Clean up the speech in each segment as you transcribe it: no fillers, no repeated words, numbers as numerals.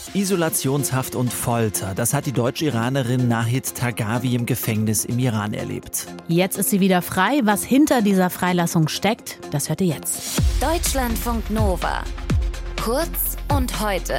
Isolationshaft und Folter, das hat die Deutsch-Iranerin Nahid Targawi im Gefängnis im Iran erlebt. Jetzt ist sie wieder frei. Was hinter dieser Freilassung steckt, das hört ihr jetzt. Deutschlandfunk Nova. Kurz und heute.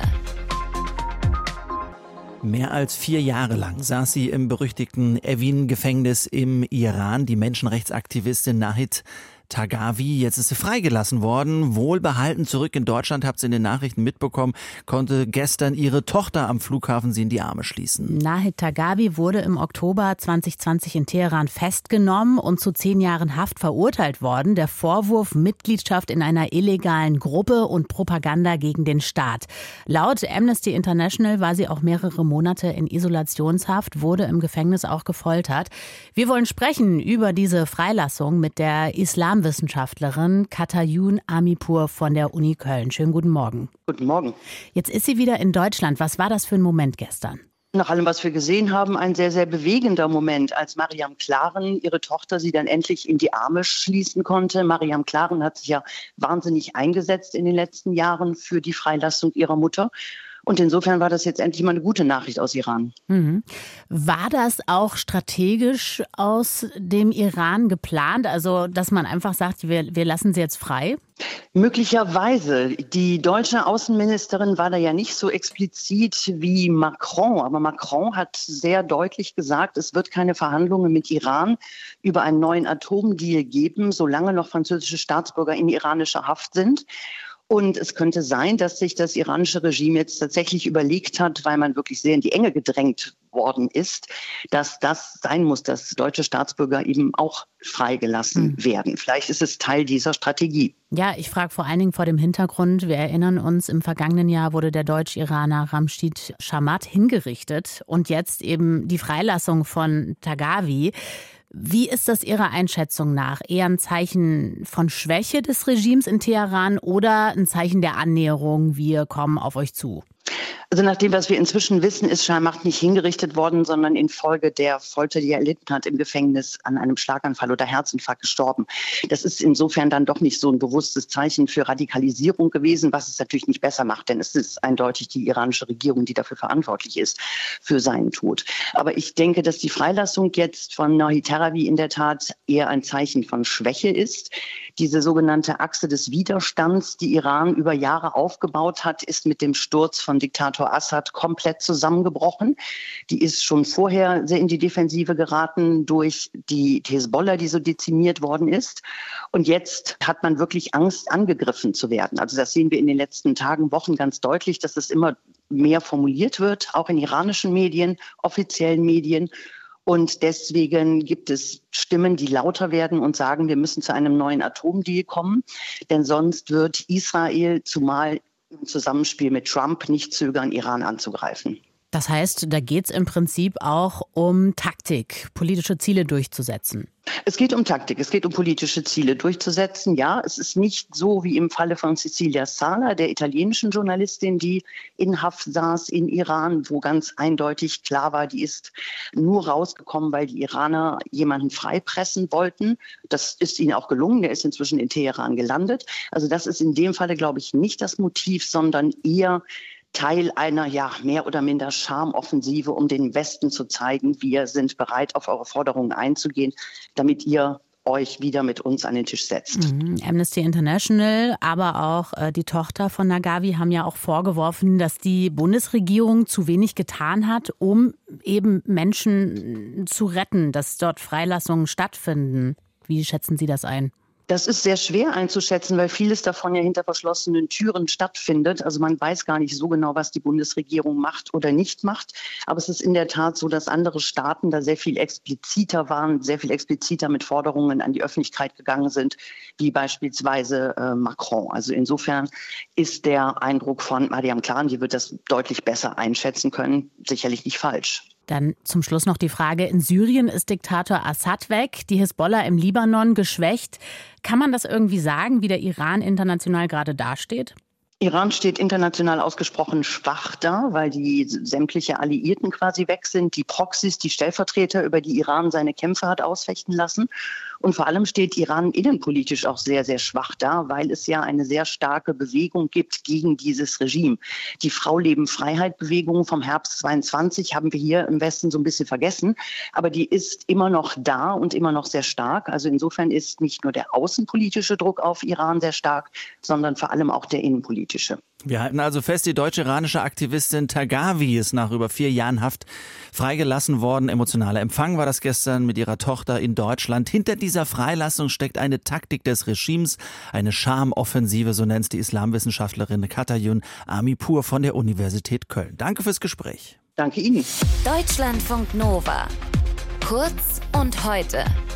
Mehr als 4 Jahre lang saß sie im berüchtigten Evin-Gefängnis im Iran, die Menschenrechtsaktivistin Nahid Targawi. Jetzt ist sie freigelassen worden, wohlbehalten zurück in Deutschland, habt ihr in den Nachrichten mitbekommen, konnte gestern ihre Tochter am Flughafen sie in die Arme schließen. Nahid Targawi wurde im Oktober 2020 in Teheran festgenommen und zu 10 Jahren Haft verurteilt worden. Der Vorwurf Mitgliedschaft in einer illegalen Gruppe und Propaganda gegen den Staat. Laut Amnesty International war sie auch mehrere Monate in Isolationshaft, wurde im Gefängnis auch gefoltert. Wir wollen sprechen über diese Freilassung mit der Islamwissenschaftlerin Katayun Amipur von der Uni Köln. Schönen guten Morgen. Guten Morgen. Jetzt ist sie wieder in Deutschland. Was war das für ein Moment gestern? Nach allem, was wir gesehen haben, ein sehr, sehr bewegender Moment, als Maryam Klaren, ihre Tochter, sie dann endlich in die Arme schließen konnte. Maryam Klaren hat sich ja wahnsinnig eingesetzt in den letzten Jahren für die Freilassung ihrer Mutter. Und insofern war das jetzt endlich mal eine gute Nachricht aus Iran. Mhm. War das auch strategisch aus dem Iran geplant? Also, dass man einfach sagt, wir lassen sie jetzt frei? Möglicherweise. Die deutsche Außenministerin war da ja nicht so explizit wie Macron. Aber Macron hat sehr deutlich gesagt, es wird keine Verhandlungen mit Iran über einen neuen Atomdeal geben, solange noch französische Staatsbürger in iranischer Haft sind. Und es könnte sein, dass sich das iranische Regime jetzt tatsächlich überlegt hat, weil man wirklich sehr in die Enge gedrängt worden ist, dass das sein muss, dass deutsche Staatsbürger eben auch freigelassen werden. Vielleicht ist es Teil dieser Strategie. Ja, ich frage vor allen Dingen vor dem Hintergrund, wir erinnern uns, im vergangenen Jahr wurde der Deutsch-Iraner Ramshid Shamat hingerichtet und jetzt eben die Freilassung von Targawi. Wie ist das Ihrer Einschätzung nach? Eher ein Zeichen von Schwäche des Regimes in Teheran oder ein Zeichen der Annäherung, wir kommen auf euch zu? Also nach dem, was wir inzwischen wissen, ist Shamat nicht hingerichtet worden, sondern infolge der Folter, die er erlitten hat im Gefängnis, an einem Schlaganfall oder Herzinfarkt gestorben. Das ist insofern dann doch nicht so ein bewusstes Zeichen für Radikalisierung gewesen, was es natürlich nicht besser macht, denn es ist eindeutig die iranische Regierung, die dafür verantwortlich ist für seinen Tod. Aber ich denke, dass die Freilassung jetzt von Nahid Targawi in der Tat eher ein Zeichen von Schwäche ist. Diese sogenannte Achse des Widerstands, die Iran über Jahre aufgebaut hat, ist mit dem Sturz von Diktator Assad komplett zusammengebrochen. Die ist schon vorher sehr in die Defensive geraten durch die Hezbollah, die so dezimiert worden ist. Und jetzt hat man wirklich Angst, angegriffen zu werden. Also das sehen wir in den letzten Tagen, Wochen ganz deutlich, dass es immer mehr formuliert wird, auch in iranischen Medien, offiziellen Medien. Und deswegen gibt es Stimmen, die lauter werden und sagen, wir müssen zu einem neuen Atomdeal kommen. Denn sonst wird Israel, zumal im Zusammenspiel mit Trump, nicht zögern, Iran anzugreifen. Das heißt, da geht es im Prinzip auch um Taktik, politische Ziele durchzusetzen. Es geht um Taktik, es geht um politische Ziele durchzusetzen. Ja, es ist nicht so wie im Falle von Cecilia Sala, der italienischen Journalistin, die in Haft saß in Iran, wo ganz eindeutig klar war, die ist nur rausgekommen, weil die Iraner jemanden freipressen wollten. Das ist ihnen auch gelungen, der ist inzwischen in Teheran gelandet. Also das ist in dem Falle, glaube ich, nicht das Motiv, sondern eher Teil einer mehr oder minder Charmoffensive, um den Westen zu zeigen, wir sind bereit, auf eure Forderungen einzugehen, damit ihr euch wieder mit uns an den Tisch setzt. Amnesty International, aber auch die Tochter von Targawi haben ja auch vorgeworfen, dass die Bundesregierung zu wenig getan hat, um eben Menschen zu retten, dass dort Freilassungen stattfinden. Wie schätzen Sie das ein? Das ist sehr schwer einzuschätzen, weil vieles davon ja hinter verschlossenen Türen stattfindet. Also man weiß gar nicht so genau, was die Bundesregierung macht oder nicht macht. Aber es ist in der Tat so, dass andere Staaten da sehr viel expliziter waren, sehr viel expliziter mit Forderungen an die Öffentlichkeit gegangen sind, wie beispielsweise Macron. Also insofern ist der Eindruck von Maryam Klaren, die wird das deutlich besser einschätzen können, sicherlich nicht falsch. Dann zum Schluss noch die Frage, in Syrien ist Diktator Assad weg, die Hezbollah im Libanon geschwächt. Kann man das irgendwie sagen, wie der Iran international gerade dasteht? Iran steht international ausgesprochen schwach da, weil die sämtliche Alliierten quasi weg sind. Die Proxys, die Stellvertreter, über die Iran seine Kämpfe hat ausfechten lassen. Und vor allem steht Iran innenpolitisch auch sehr, sehr schwach da, weil es ja eine sehr starke Bewegung gibt gegen dieses Regime. Die Frau-Leben-Freiheit-Bewegung vom Herbst 22 haben wir hier im Westen so ein bisschen vergessen, aber die ist immer noch da und immer noch sehr stark. Also insofern ist nicht nur der außenpolitische Druck auf Iran sehr stark, sondern vor allem auch der innenpolitische. Wir halten also fest, die deutsch-iranische Aktivistin Taghavi ist nach über 4 Jahren Haft freigelassen worden. Emotionaler Empfang war das gestern mit ihrer Tochter in Deutschland. Hinter dieser Freilassung steckt eine Taktik des Regimes, eine Schamoffensive, so nennt es die Islamwissenschaftlerin Katayun Amipur von der Universität Köln. Danke fürs Gespräch. Danke Ihnen. Deutschlandfunk Nova. Kurz und heute.